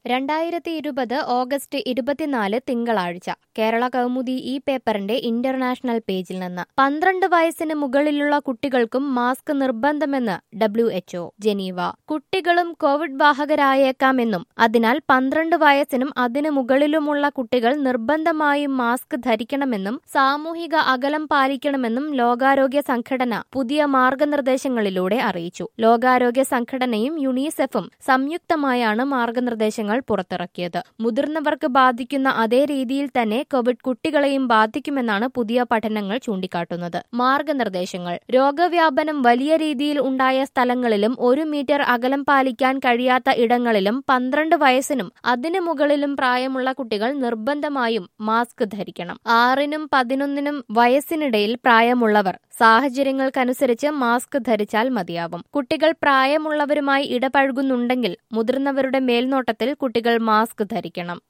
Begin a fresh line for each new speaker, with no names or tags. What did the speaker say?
2020 August 24 തിങ്കളാഴ്ച കേരള കൗമുദി ഈ പേപ്പറിന്റെ ഇന്റർനാഷണൽ പേജിൽ നിന്ന് 12 വയസ്സിന് മുകളിലുള്ള കുട്ടികൾക്കും മാസ്ക് നിർബന്ധമെന്ന് WHO ജനീവ. കുട്ടികളും കോവിഡ് വാഹകരായേക്കാമെന്നും അതിനാൽ 12 വയസ്സിനും അതിനു മുകളിലുമുള്ള കുട്ടികൾ നിർബന്ധമായും മാസ്ക് ധരിക്കണമെന്നും സാമൂഹിക അകലം പാലിക്കണമെന്നും ലോകാരോഗ്യ സംഘടന പുതിയ മാർഗനിർദ്ദേശങ്ങളിലൂടെ അറിയിച്ചു. ലോകാരോഗ്യ സംഘടനയും യുണിസെഫും സംയുക്തമായാണ് മാർഗനിർദ്ദേശങ്ങൾ പുറത്തിറക്കിയത്. മുതിർന്നവർക്ക് ബാധിക്കുന്ന അതേ രീതിയിൽ തന്നെ കോവിഡ് കുട്ടികളെയും ബാധിക്കുമെന്നാണ് പുതിയ പഠനങ്ങൾ ചൂണ്ടിക്കാട്ടുന്നത്. മാർഗനിർദ്ദേശങ്ങൾ: രോഗവ്യാപനം വലിയ രീതിയിൽ ഉണ്ടായ സ്ഥലങ്ങളിലും 1 മീറ്റർ അകലം പാലിക്കാൻ കഴിയാത്ത ഇടങ്ങളിലും 12 വയസ്സിനും അതിനു മുകളിലും പ്രായമുള്ള കുട്ടികൾ നിർബന്ധമായും മാസ്ക് ധരിക്കണം. 6നും 11നും വയസ്സിനിടയിൽ പ്രായമുള്ളവർ സാഹചര്യങ്ങൾക്കനുസരിച്ച് മാസ്ക് ധരിച്ചാൽ മതിയാവും. കുട്ടികൾ പ്രായമുള്ളവരുമായി ഇടപഴകുന്നുണ്ടെങ്കിൽ മുതിർന്നവരുടെ മേൽനോട്ടത്തിൽ കുട്ടികൾ മാസ്ക് ധരിക്കണം.